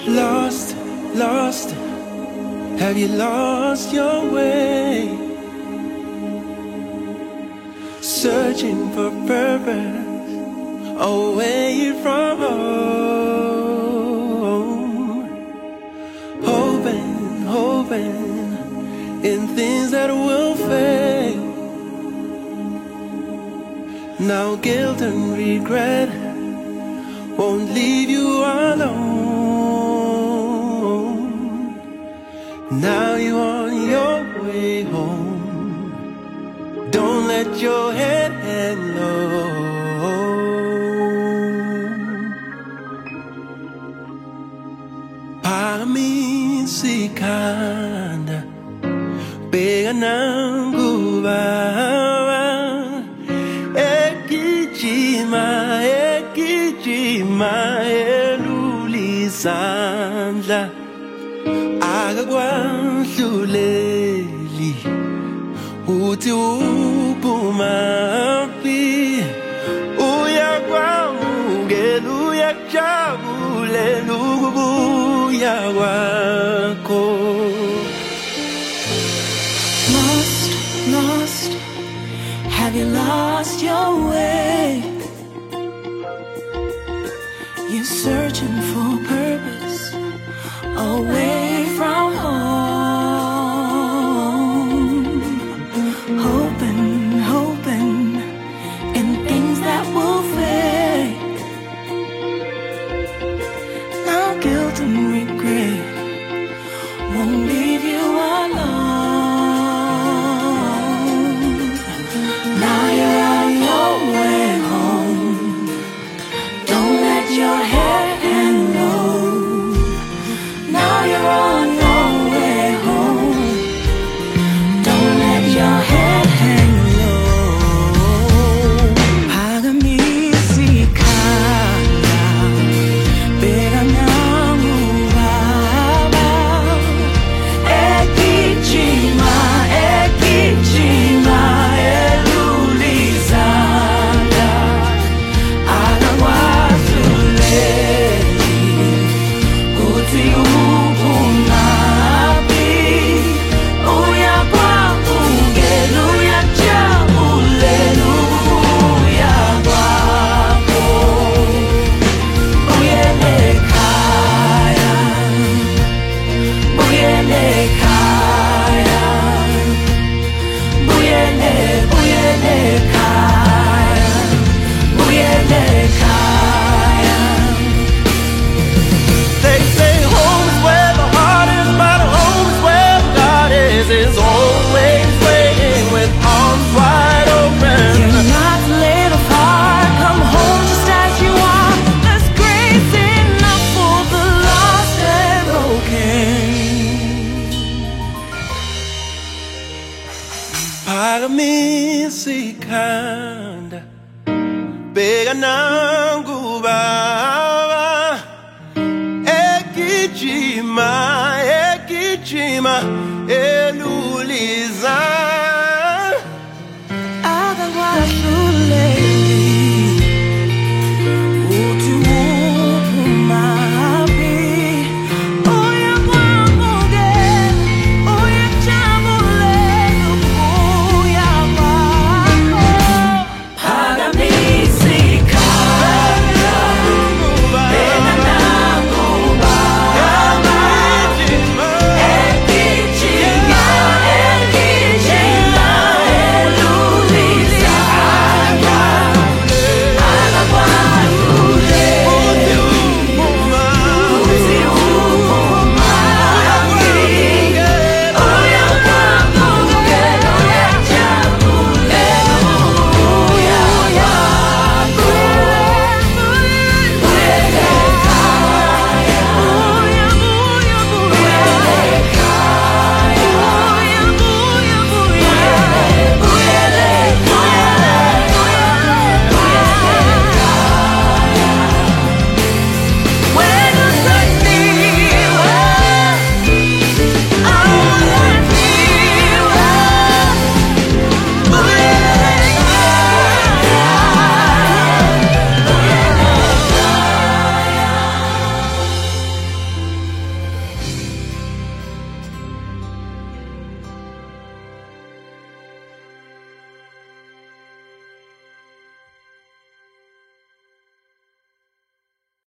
Lost, lost, have you lost your way? Searching for purpose, away from home. Hoping, hoping in things that will fade. Now guilt and regret won't leave you alone. Now you're on your way home. Don't let your head hang low. Pagamisikanda Bega nanguba Ekijima, ekijima elulisandla Akakwahluleli uthi uphumaphi uyakwamukela uyakujabulela ukubuya kwakho. Lost, lost, have you lost your way? You're searching for purpose away from home. Hoping, hoping in things that will fade. Now guilt and regret won't leave you alone. Now you're on your way home. Don't let your head hang low. Now you're on your way home. Don't let your head hang low. Pagamisikanda Bega nangubaba Ekijima, ekijima elulizanda Akakwahluleli uthi uphumaphi uyakwamukela uyakujabulela ukubuya kwakho. Buyele ekhaya, buyele ekhaya, buyele ekhaya, buyele ekhaya. They say home is where the heart is, but home is where God is always waiting with arms wide open. You're not little far, come home just as you are. There's grace enough for the lost and broken. Pagamisikanda Bega nangubaba Ekijima, ekijima elulizanda